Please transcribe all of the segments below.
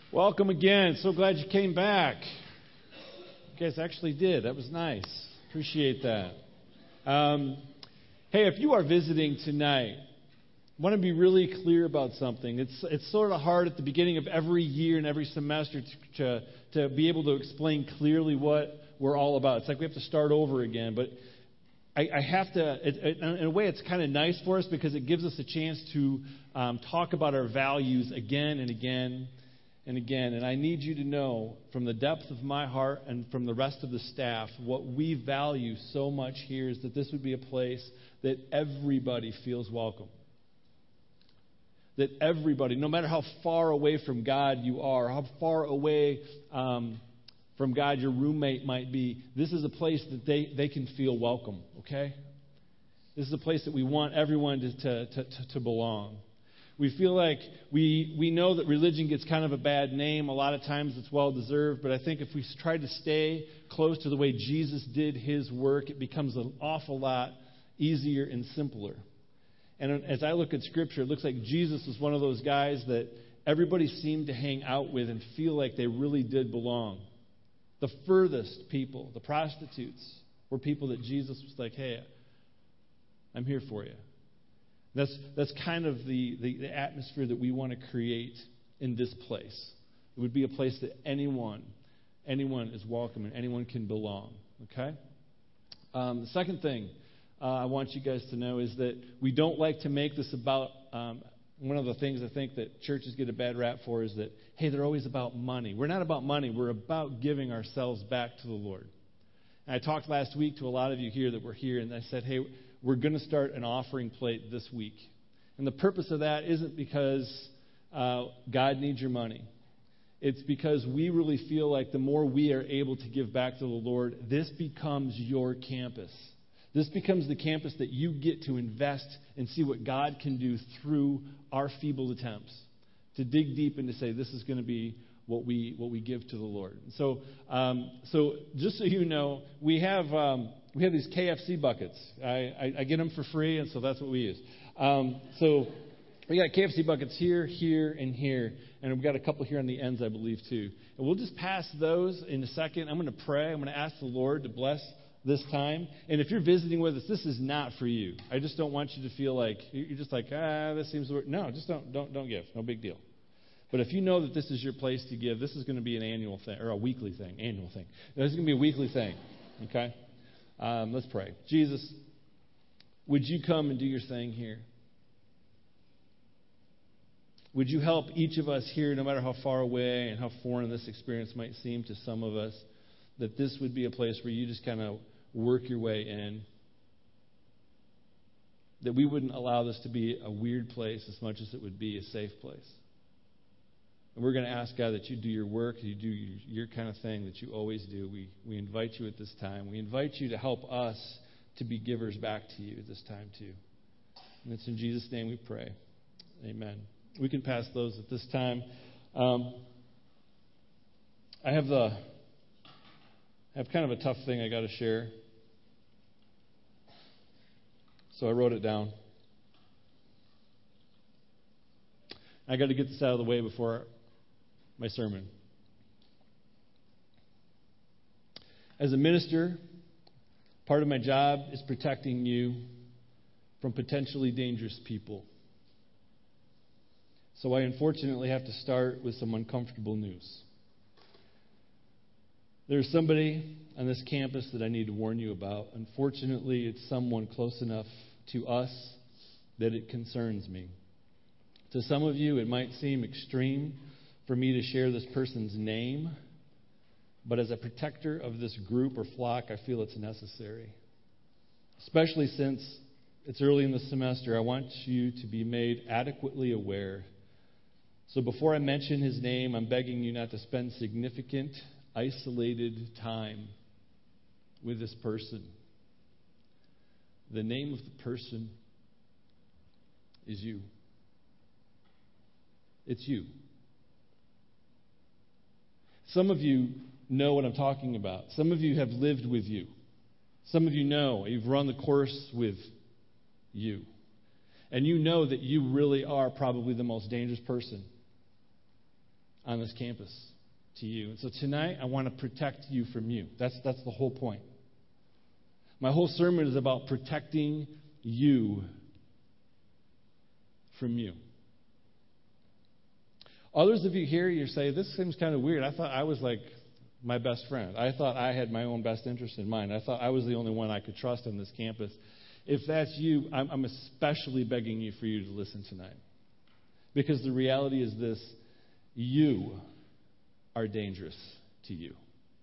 Welcome again. So glad you came back. You guys actually did. That was nice. Appreciate that. Hey, if you are visiting tonight, I want to be really clear about something. It's sort of hard at the beginning of every year and every semester to be able to explain clearly what we're all about. It's like we have to start over again. But I have to, in a way, it's kind of nice for us because it gives us a chance to talk about our values again and again and again. And I need you to know from the depth of my heart and from the rest of the staff, what we value so much here is that this would be a place that everybody feels welcome. That everybody, no matter how far away from God you are, how far away from God your roommate might be, this is a place that they can feel welcome, okay? This is a place that we want everyone to belong. We feel like we know that religion gets kind of a bad name. A lot of times it's well-deserved, but I think if we try to stay close to the way Jesus did his work, it becomes an awful lot easier and simpler. And as I look at Scripture, it looks like Jesus was one of those guys that everybody seemed to hang out with and feel like they really did belong. The furthest people, the prostitutes, were people that Jesus was like, hey, I'm here for you. That's kind of the atmosphere that we want to create in this place. It would be a place that anyone is welcome and anyone can belong. Okay? The second thing I want you guys to know is that we don't like to make this about, one of the things I think that churches get a bad rap for is that, hey, they're always about money. We're not about money. We're about giving ourselves back to the Lord. And I talked last week to a lot of you here that were here, and I said, hey, we're going to start an offering plate this week. And the purpose of that isn't because God needs your money. It's because we really feel like the more we are able to give back to the Lord, this becomes your campus. This becomes the campus that you get to invest and see what God can do through our feeble attempts to dig deep and to say this is going to be what we give to the Lord. So just so you know, we have these KFC buckets. I get them for free, and so that's what we use. So we got KFC buckets here, and here, and we've got a couple here on the ends, I believe, too. And we'll just pass those in a second. I'm going to pray. I'm going to ask the Lord to bless this time. And if you're visiting with us, this is not for you. I just don't want you to feel like you're just like, this seems weird. No, just don't give. No big deal. But if you know that this is your place to give, this is going to be an annual thing or a weekly thing. Annual thing. This is going to be a weekly thing. Okay? Let's pray. Jesus, would you come and do your thing here? Would you help each of us here, no matter how far away and how foreign this experience might seem to some of us, that this would be a place where you just kind of work your way in. That we wouldn't allow this to be a weird place as much as it would be a safe place. And we're going to ask, God, that you do your work, you do your kind of thing that you always do. We invite you at this time. We invite you to help us to be givers back to you at this time, too. And it's in Jesus' name we pray. Amen. We can pass those at this time. I have kind of a tough thing I got to share. So I wrote it down. I got to get this out of the way before my sermon. As a minister, part of my job is protecting you from potentially dangerous people. So I unfortunately have to start with some uncomfortable news. There's somebody on this campus that I need to warn you about. Unfortunately, it's someone close enough to us that it concerns me. To some of you, it might seem extreme for me to share this person's name, but as a protector of this group or flock, I feel it's necessary. Especially since it's early in the semester, I want you to be made adequately aware. So before I mention his name, I'm begging you not to spend significant, isolated time with this person. The name of the person is you. It's you. Some of you know what I'm talking about. Some of you have lived with you. Some of you know you've run the course with you. And you know that you really are probably the most dangerous person on this campus to you. And so tonight, I want to protect you from you. That's the whole point. My whole sermon is about protecting you from you. Others of you here, you say, this seems kind of weird. I thought I was like my best friend. I thought I had my own best interest in mind. I thought I was the only one I could trust on this campus. If that's you, I'm especially begging you for you to listen tonight. Because the reality is this: you are dangerous to you.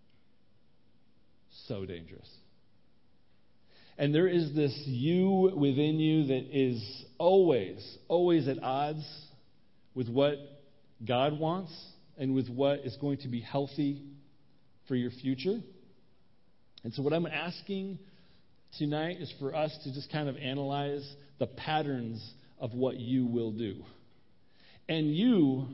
So dangerous. And there is this you within you that is always at odds with what God wants and with what is going to be healthy for your future. And so what I'm asking tonight is for us to just kind of analyze the patterns of what you will do. And you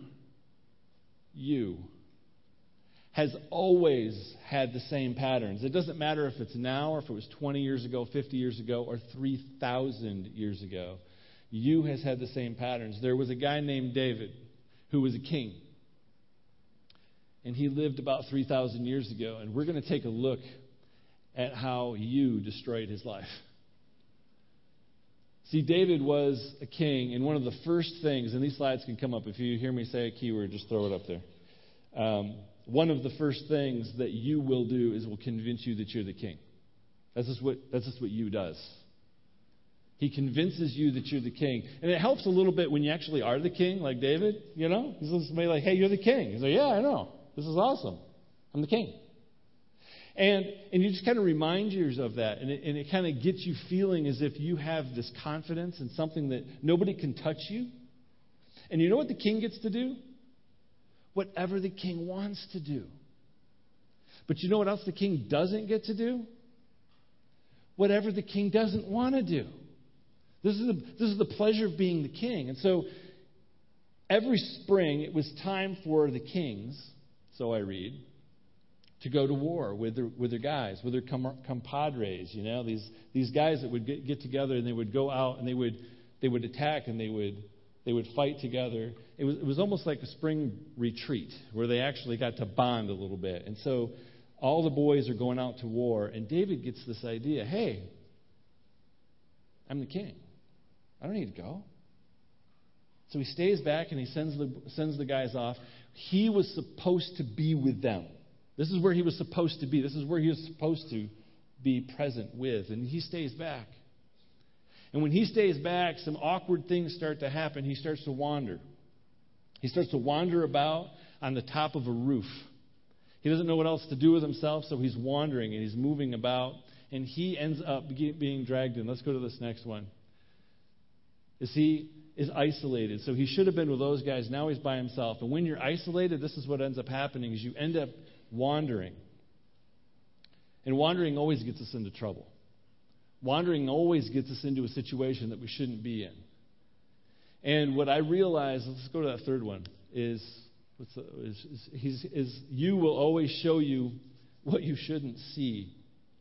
has always had the same patterns. It doesn't matter if it's now or if it was 20 years ago, 50 years ago, or 3,000 years ago. You has had the same patterns. There was a guy named David who was a king. And he lived about 3,000 years ago. And we're going to take a look at how you destroyed his life. See, David was a king, and one of the first things, and these slides can come up. If you hear me say a keyword, just throw it up there. One of the first things that you will do is will convince you that you're the king. That's just what you does. He convinces you that you're the king. And it helps a little bit when you actually are the king, like David, you know? He's somebody like, hey, you're the king. He's like, yeah, I know. This is awesome. I'm the king. And you just kind of remind yourself of that. And it kind of gets you feeling as if you have this confidence in something that nobody can touch you. And you know what the king gets to do? Whatever the king wants to do. But you know what else the king doesn't get to do? Whatever the king doesn't want to do. This is the pleasure of being the king. And so every spring it was time for the kings, so I read, to go to war with their guys, with their compadres, you know, these guys that would get together and they would go out and they would attack and they would fight together. It was almost like a spring retreat where they actually got to bond a little bit. And so all the boys are going out to war, and David gets this idea, hey, I'm the king. I don't need to go. So he stays back and he sends the guys off. He was supposed to be with them. This is where he was supposed to be. This is where he was supposed to be present with. And he stays back. And when he stays back, some awkward things start to happen. He starts to wander. He starts to wander about on the top of a roof. He doesn't know what else to do with himself, so he's wandering and he's moving about. And he ends up being dragged in. Let's go to this next one. He is isolated. So he should have been with those guys. Now he's by himself. And when you're isolated, this is what ends up happening, is you end up wandering. And wandering always gets us into trouble. Wandering always gets us into a situation that we shouldn't be in. And what I realize, let's go to that third one, is you will always show you what you shouldn't see.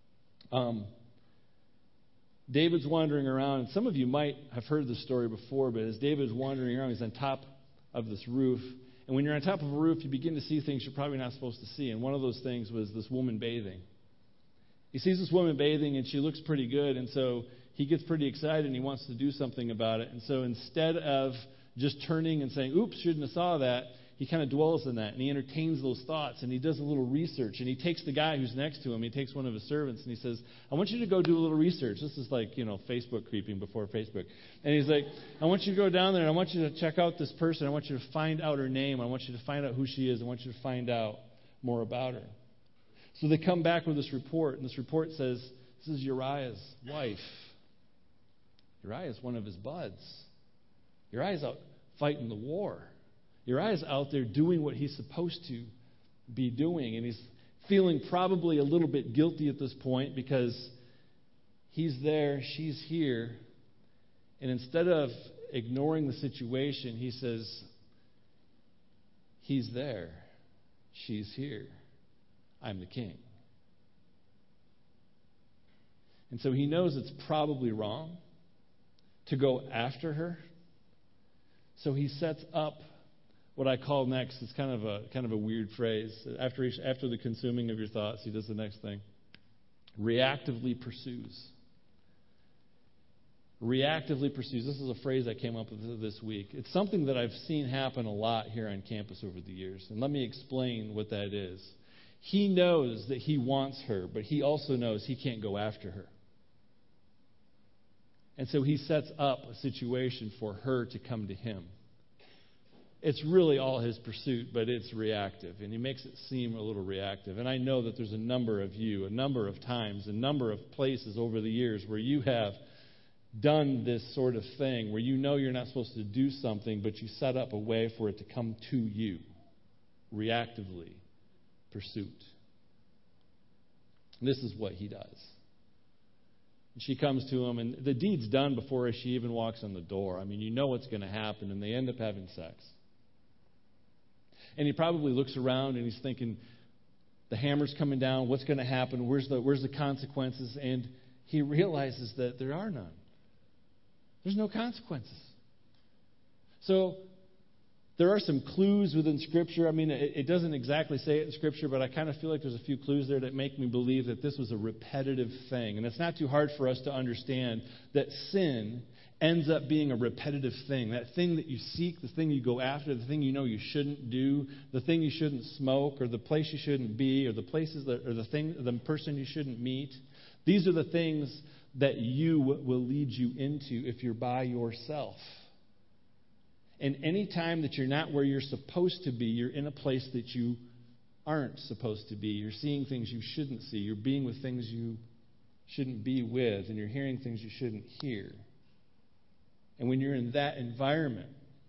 David's wandering around, and some of you might have heard this story before, but as David's wandering around, he's on top of this roof. And when you're on top of a roof, you begin to see things you're probably not supposed to see. And one of those things was this woman bathing. He sees this woman bathing, and she looks pretty good, and so he gets pretty excited, and he wants to do something about it. And so instead of just turning and saying, oops, shouldn't have saw that, he kind of dwells on that, and he entertains those thoughts, and he does a little research, and he takes the guy who's next to him, he takes one of his servants, and he says, I want you to go do a little research. This is like, Facebook creeping before Facebook. And he's like, I want you to go down there, and I want you to check out this person. I want you to find out her name. I want you to find out who she is. I want you to find out more about her. So they come back with this report, and this report says, this is Uriah's wife. Uriah is one of his buds. Uriah's out fighting the war. Uriah's out there doing what he's supposed to be doing, and he's feeling probably a little bit guilty at this point because he's there, she's here, and instead of ignoring the situation, he says, he's there, she's here, I'm the king. And so he knows it's probably wrong to go after her, so he sets up what I call next is kind of a weird phrase. After the consuming of your thoughts, he does the next thing. Reactively pursues. Reactively pursues. This is a phrase I came up with this week. It's something that I've seen happen a lot here on campus over the years. And let me explain what that is. He knows that he wants her, but he also knows he can't go after her. And so he sets up a situation for her to come to him. It's really all his pursuit, but it's reactive. And he makes it seem a little reactive. And I know that there's a number of you, a number of times, a number of places over the years where you have done this sort of thing, where you know you're not supposed to do something, but you set up a way for it to come to you. Reactively. Pursuit. And this is what he does. And she comes to him, and the deed's done before she even walks in the door. I mean, you know what's going to happen, and they end up having sex. And he probably looks around, and he's thinking, the hammer's coming down, what's going to happen, where's the consequences? And he realizes that there are none. There's no consequences. So there are some clues within Scripture. I mean, it doesn't exactly say it in Scripture, but I kind of feel like there's a few clues there that make me believe that this was a repetitive thing. And it's not too hard for us to understand that sin ends up being a repetitive thing. That thing that you seek, the thing you go after, the thing you know you shouldn't do, the thing you shouldn't smoke, or the place you shouldn't be, or the the person you shouldn't meet. These are the things that you will lead you into if you're by yourself. And any time that you're not where you're supposed to be, you're in a place that you aren't supposed to be. You're seeing things you shouldn't see. You're being with things you shouldn't be with. And you're hearing things you shouldn't hear. And when you're in that environment,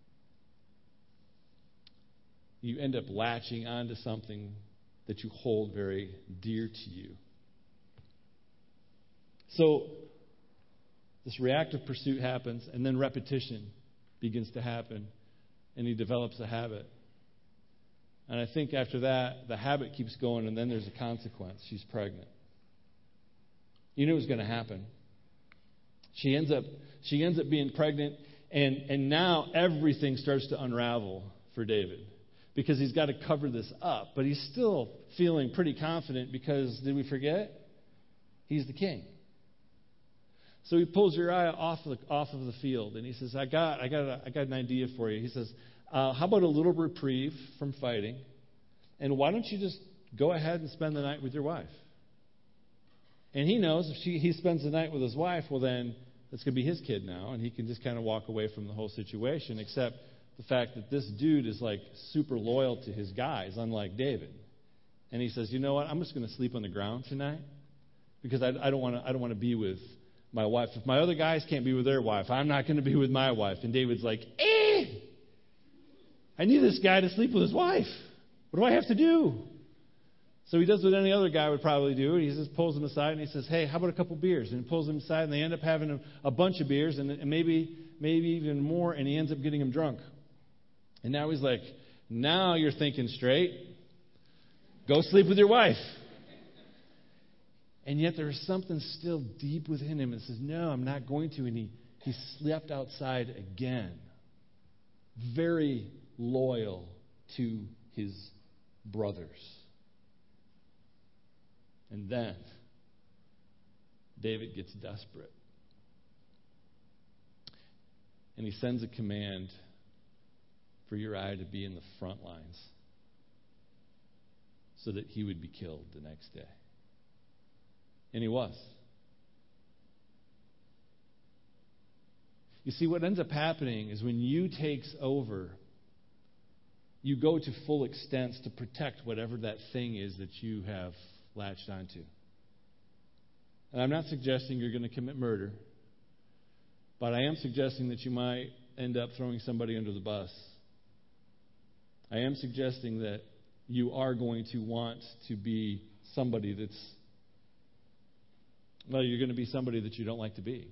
you end up latching onto something that you hold very dear to you. So this reactive pursuit happens, and then repetition begins to happen, and he develops a habit. And I think after that, the habit keeps going, and then there's a consequence. She's pregnant. You knew it was going to happen. She ends up being pregnant, and now everything starts to unravel for David, because he's got to cover this up. But he's still feeling pretty confident because, did we forget? He's the king. So he pulls Uriah off of the field, and he says, I got an idea for you. He says, how about a little reprieve from fighting, and why don't you just go ahead and spend the night with your wife? And he knows if he spends the night with his wife, well then, it's going to be his kid now, and he can just kind of walk away from the whole situation, except the fact that this dude is like super loyal to his guys, unlike David. And he says, you know what, I'm just going to sleep on the ground tonight, because I don't want to be with my wife. If my other guys can't be with their wife, I'm not going to be with my wife. And David's like, I need this guy to sleep with his wife. What do I have to do? So he does what any other guy would probably do. He just pulls him aside and he says, hey, how about a couple beers? And he pulls him aside, and they end up having a bunch of beers and maybe even more, and he ends up getting him drunk. And now he's like, now you're thinking straight. Go sleep with your wife. And yet there is something still deep within him that says, no, I'm not going to. And he slept outside again. Very loyal to his brothers. And then David gets desperate. And he sends a command for Uriah to be in the front lines so that he would be killed the next day. And he was. You see, what ends up happening is when you takes over, you go to full extents to protect whatever that thing is that you have latched onto. And I'm not suggesting you're going to commit murder, but I am suggesting that you might end up throwing somebody under the bus. I am suggesting that you are going to want to be somebody that's, well, you're going to be somebody that you don't like to be.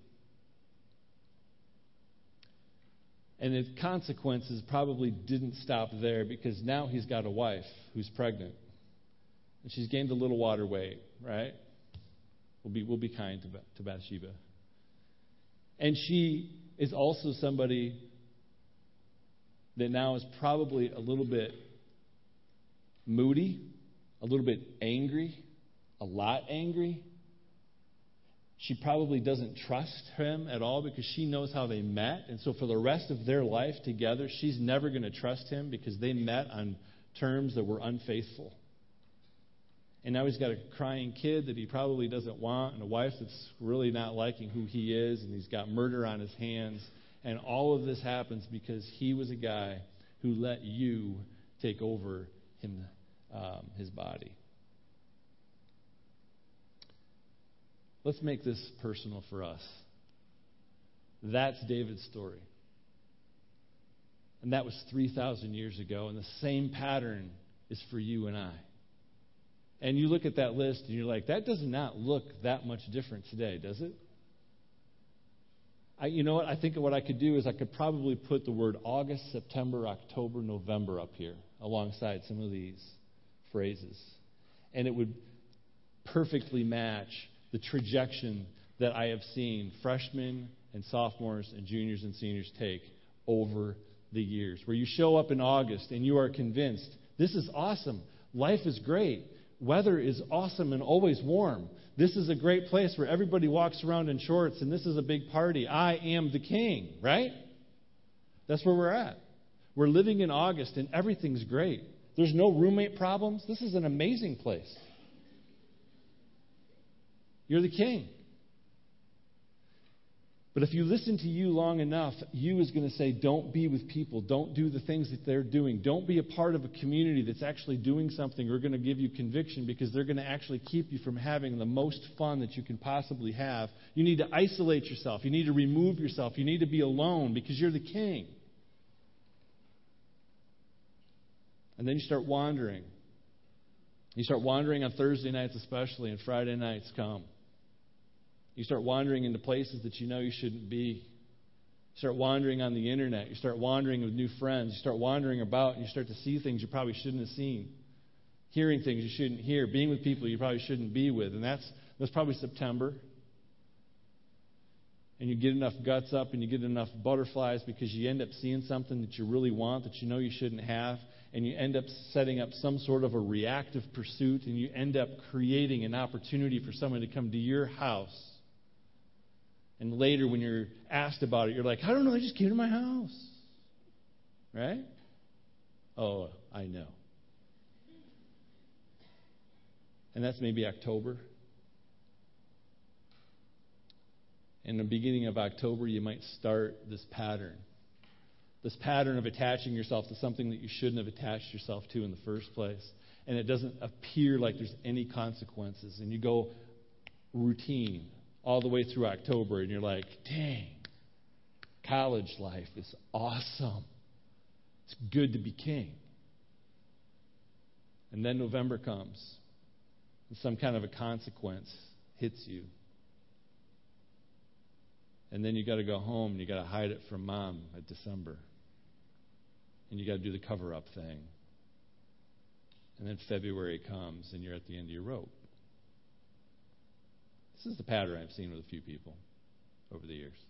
And the consequences probably didn't stop there, because now he's got a wife who's pregnant. And she's gained a little water weight, right? We'll be kind to Bathsheba. And she is also somebody that now is probably a little bit moody, a little bit angry, a lot angry. She probably doesn't trust him at all because she knows how they met. And so for the rest of their life together, she's never going to trust him because they met on terms that were unfaithful. And now he's got a crying kid that he probably doesn't want and a wife that's really not liking who he is, and he's got murder on his hands. And all of this happens because he was a guy who let you take over him, his body. Let's make this personal for us. That's David's story. And that was 3,000 years ago, and the same pattern is for you and I. And you look at that list, and you're like, that does not look that much different today, does it? You know what? I think what I could do is I could probably put the word August, September, October, November up here alongside some of these phrases. And it would perfectly match the trajectory that I have seen freshmen and sophomores and juniors and seniors take over the years. Where you show up in August and you are convinced, this is awesome. Life is great. Weather is awesome and always warm. This is a great place where everybody walks around in shorts and this is a big party. I am the king, right? That's where we're at. We're living in August and everything's great. There's no roommate problems. This is an amazing place. You're the king. But if you listen to you long enough, you is going to say, don't be with people. Don't do the things that they're doing. Don't be a part of a community that's actually doing something or going to give you conviction because they're going to actually keep you from having the most fun that you can possibly have. You need to isolate yourself. You need to remove yourself. You need to be alone because you're the king. And then you start wandering. You start wandering on Thursday nights especially, and Friday nights come. You start wandering into places that you know you shouldn't be. You start wandering on the internet. You start wandering with new friends. You start wandering about, and you start to see things you probably shouldn't have seen. Hearing things you shouldn't hear. Being with people you probably shouldn't be with. And that's probably September. And you get enough guts up and you get enough butterflies because you end up seeing something that you really want that you know you shouldn't have. And you end up setting up some sort of a reactive pursuit, and you end up creating an opportunity for someone to come to your house. And later, when you're asked about it, you're like, I don't know, they just came to my house. Right? Oh, I know. And that's maybe October. In the beginning of October, you might start this pattern. This pattern of attaching yourself to something that you shouldn't have attached yourself to in the first place. And it doesn't appear like there's any consequences. And you go routine all the way through October, and you're like, dang, college life is awesome. It's good to be king. And then November comes, and some kind of a consequence hits you. And then you got to go home, and you got to hide it from mom at December. And you got to do the cover-up thing. And then February comes, and you're at the end of your rope. This is the pattern I've seen with a few people over the years.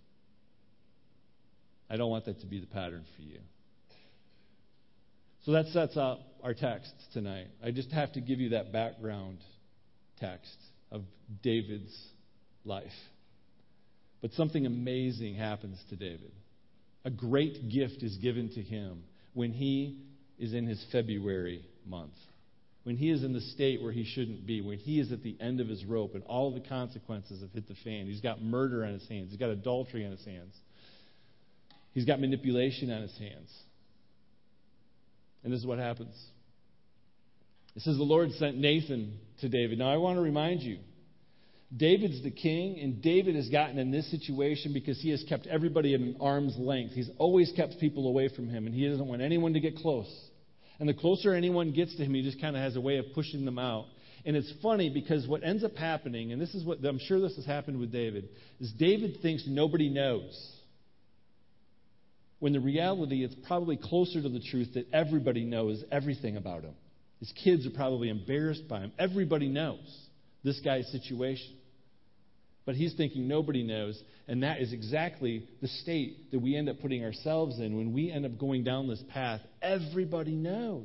I don't want that to be the pattern for you. So that sets up our text tonight. I just have to give you that background text of David's life. But something amazing happens to David. A great gift is given to him when he is in his February month. When he is in the state where he shouldn't be, when he is at the end of his rope and all the consequences have hit the fan. He's got murder on his hands. He's got adultery on his hands. He's got manipulation on his hands. And this is what happens. It says the Lord sent Nathan to David. Now I want to remind you, David's the king, and David has gotten in this situation because he has kept everybody at an arm's length. He's always kept people away from him, and he doesn't want anyone to get close. And the closer anyone gets to him, he just kind of has a way of pushing them out. And it's funny because what ends up happening, and this is what I'm sure this has happened with David, is David thinks nobody knows. When the reality, it's probably closer to the truth that everybody knows everything about him. His kids are probably embarrassed by him. Everybody knows this guy's situation. But he's thinking nobody knows. And that is exactly the state that we end up putting ourselves in when we end up going down this path. Everybody knows.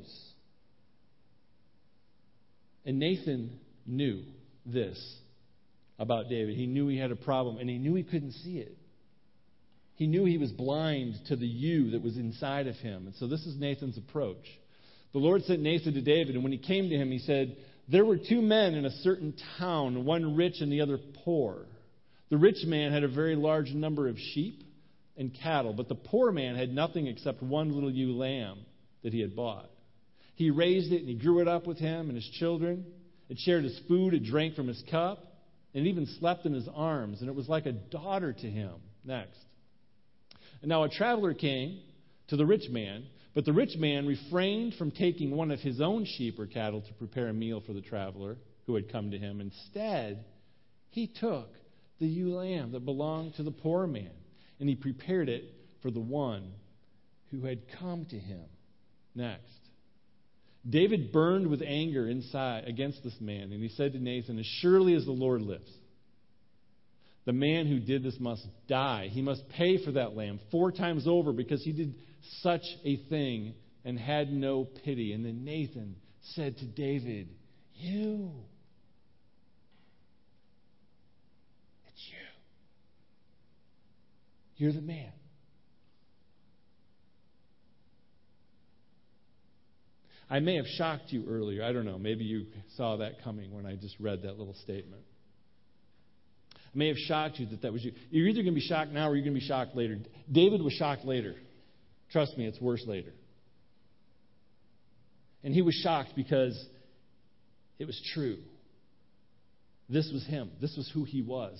And Nathan knew this about David. He knew he had a problem, and he knew he couldn't see it. He knew he was blind to the you that was inside of him. And so this is Nathan's approach. The Lord sent Nathan to David, and when he came to him, he said, there were two men in a certain town, one rich and the other poor. The rich man had a very large number of sheep and cattle, but the poor man had nothing except one little ewe lamb that he had bought. He raised it, and he grew it up with him and his children. It shared his food, it drank from his cup, and it even slept in his arms, and it was like a daughter to him. Next. And now a traveler came to the rich man, but the rich man refrained from taking one of his own sheep or cattle to prepare a meal for the traveler who had come to him. Instead, he took the ewe lamb that belonged to the poor man, and he prepared it for the one who had come to him. Next. David burned with anger inside against this man, and he said to Nathan, as surely as the Lord lives, the man who did this must die. He must pay for that lamb 4 times over because he did such a thing and had no pity. And then Nathan said to David, it's you. You're the man. I may have shocked you earlier. I don't know. Maybe you saw that coming when I just read that little statement. I may have shocked you that was you. You're either going to be shocked now or you're going to be shocked later. David was shocked later. Trust me, it's worse later. And he was shocked because it was true. This was him. This was who he was.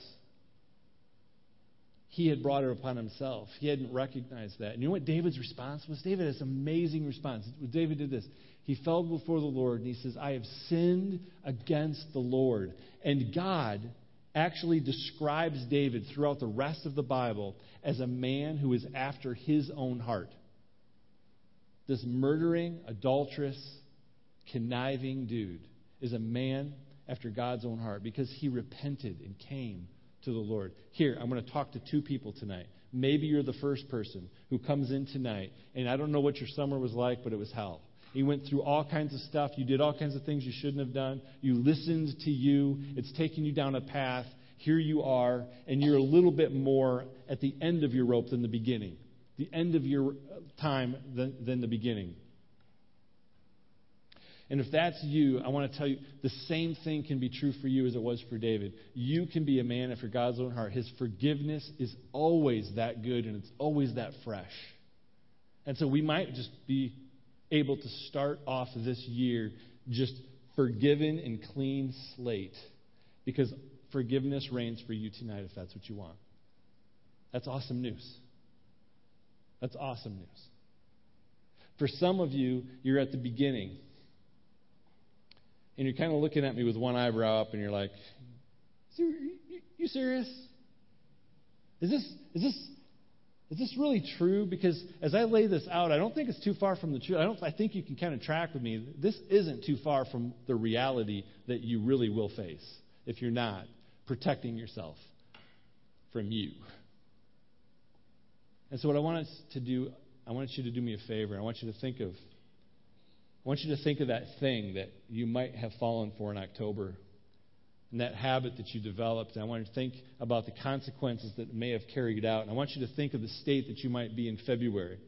He had brought it upon himself. He hadn't recognized that. And you know what David's response was? David has an amazing response. David did this. He fell before the Lord and he says, I have sinned against the Lord. And God actually describes David throughout the rest of the Bible as a man who is after his own heart. This murdering, adulterous, conniving dude is a man after God's own heart because he repented and came to the Lord. Here, I'm going to talk to 2 people tonight. Maybe you're the first person who comes in tonight, and I don't know what your summer was like, but it was hell. You went through all kinds of stuff. You did all kinds of things you shouldn't have done. You listened to you. It's taking you down a path. Here you are, and you're a little bit more at the end of your rope than the beginning. The end of your time than the beginning. And if that's you, I want to tell you, the same thing can be true for you as it was for David. You can be a man after God's own heart. His forgiveness is always that good, and it's always that fresh. And so we might just be able to start off this year just forgiven and clean slate, because forgiveness reigns for you tonight if that's what you want. That's awesome news. That's awesome news. For some of you, you're at the beginning. And you're kind of looking at me with one eyebrow up, and you're like, you serious? Is this really true? Because as I lay this out, I don't think it's too far from the truth. I think you can kind of track with me. This isn't too far from the reality that you really will face if you're not protecting yourself from you. And so what I want us to do, I want you to do me a favor. I want you to think of that thing that you might have fallen for in October, and that habit that you developed. And I want you to think about the consequences that may have carried out. And I want you to think of the state that you might be in February.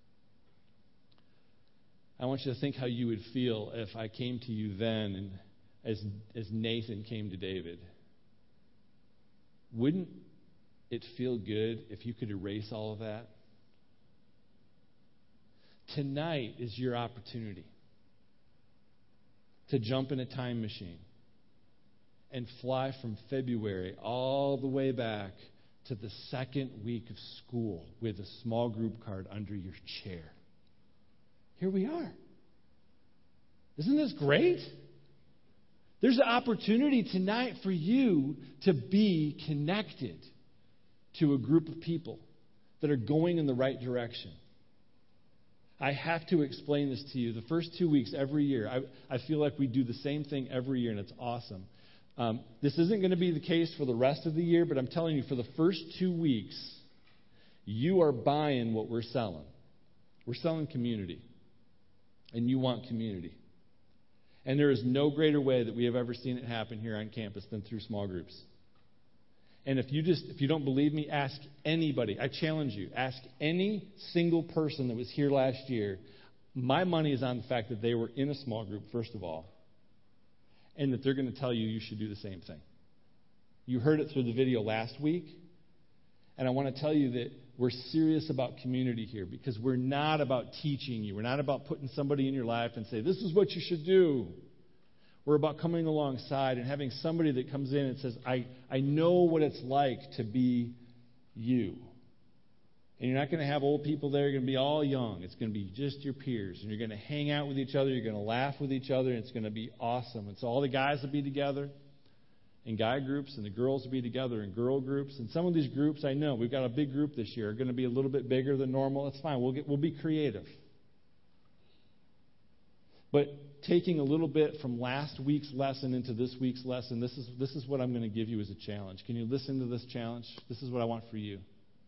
I want you to think how you would feel if I came to you then and as Nathan came to David. Wouldn't it feel good if you could erase all of that? Tonight is your opportunity to jump in a time machine and fly from February all the way back to the second week of school with a small group card under your chair. Here we are. Isn't this great? There's an opportunity tonight for you to be connected to a group of people that are going in the right direction. I have to explain this to you. The first 2 weeks every year, I feel like we do the same thing every year, and it's awesome. This isn't going to be the case for the rest of the year, but I'm telling you, for the first 2 weeks, you are buying what we're selling. We're selling community. And you want community. And there is no greater way that we have ever seen it happen here on campus than through small groups. And if you don't believe me, ask anybody. I challenge you. Ask any single person that was here last year. My money is on the fact that they were in a small group, first of all, and that they're going to tell you you should do the same thing. You heard it through the video last week, and I want to tell you that we're serious about community here because we're not about teaching you. We're not about putting somebody in your life and say, this is what you should do. We're about coming alongside and having somebody that comes in and says, I know what it's like to be you. And you're not going to have old people there. You're going to be all young. It's going to be just your peers. And you're going to hang out with each other. You're going to laugh with each other. And it's going to be awesome. And so all the guys will be together in guy groups, and the girls will be together in girl groups. And some of these groups, I know, we've got a big group this year, are going to be a little bit bigger than normal. That's fine. We'll be creative. But taking a little bit from last week's lesson into this week's lesson, this is what I'm going to give you as a challenge. Can you listen to this challenge? This is what I want for you.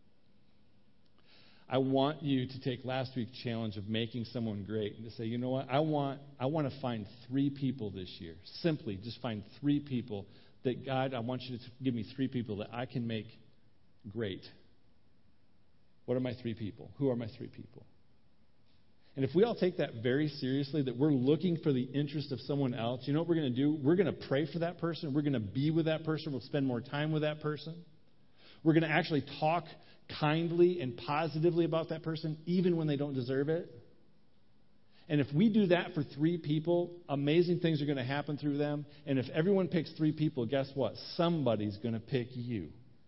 I want you to take last week's challenge of making someone great and to say, you know what, I want to find 3 people this year. Simply just find 3 people that, God, I want you to give me 3 people that I can make great. What are my 3 people? Who are my 3 people? And if we all take that very seriously, that we're looking for the interest of someone else, you know what we're going to do? We're going to pray for that person. We're going to be with that person. We'll spend more time with that person. We're going to actually talk kindly and positively about that person, even when they don't deserve it. And if we do that for 3 people, amazing things are going to happen through them. And if everyone picks 3 people, guess what? Somebody's going to pick you.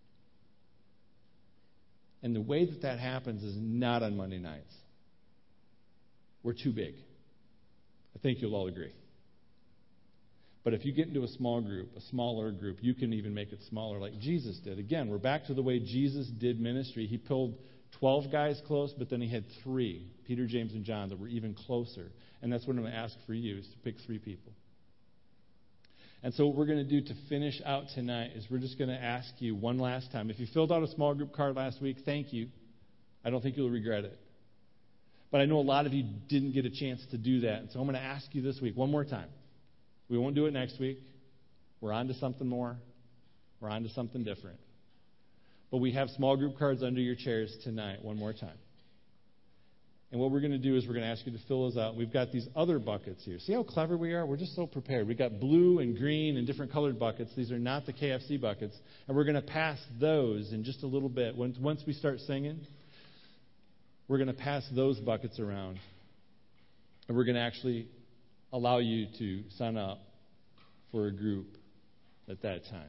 And the way that happens is not on Monday nights. We're too big. I think you'll all agree. But if you get into a small group, a smaller group, you can even make it smaller like Jesus did. Again, we're back to the way Jesus did ministry. He pulled 12 guys close, but then he had 3, Peter, James, and John, that were even closer. And that's what I'm going to ask for you, is to pick 3 people. And so what we're going to do to finish out tonight is we're just going to ask you one last time. If you filled out a small group card last week, thank you. I don't think you'll regret it. But I know a lot of you didn't get a chance to do that. And so I'm going to ask you this week, one more time. We won't do it next week. We're on to something more. We're on to something different. But we have small group cards under your chairs tonight, one more time. And what we're going to do is we're going to ask you to fill those out. We've got these other buckets here. See how clever we are? We're just so prepared. We've got blue and green and different colored buckets. These are not the KFC buckets. And we're going to pass those in just a little bit. Once we start singing, we're going to pass those buckets around. And we're going to actually allow you to sign up for a group at that time.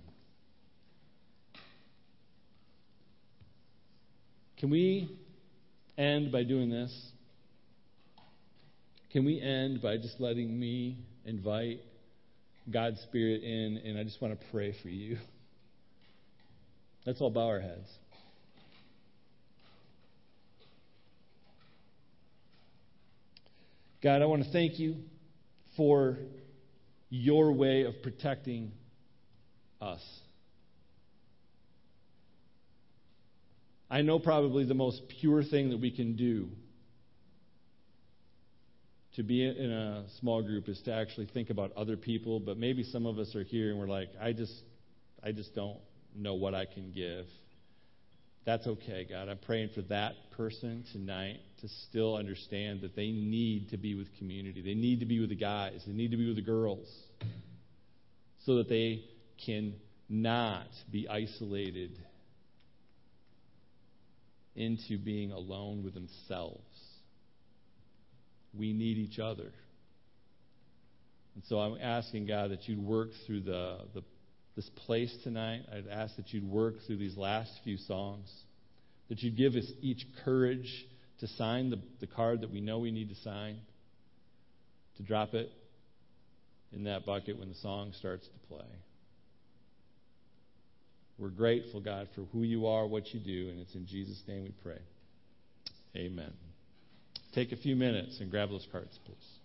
Can we end by doing this? Can we end by just letting me invite God's Spirit in, and I just want to pray for you. Let's all bow our heads. God, I want to thank you for your way of protecting us. I know probably the most pure thing that we can do to be in a small group is to actually think about other people, but maybe some of us are here and we're like, I just don't know what I can give. That's okay, God. I'm praying for that person tonight to still understand that they need to be with community. They need to be with the guys. They need to be with the girls so that they can not be isolated into being alone with themselves. We need each other. And so I'm asking, God, that you'd work through this place tonight. I'd ask that you'd work through these last few songs, that you'd give us each courage to sign the card that we know we need to sign, to drop it in that bucket when the song starts to play. We're grateful, God, for who you are, what you do, and it's in Jesus' name we pray. Amen. Take a few minutes and grab those cards, please.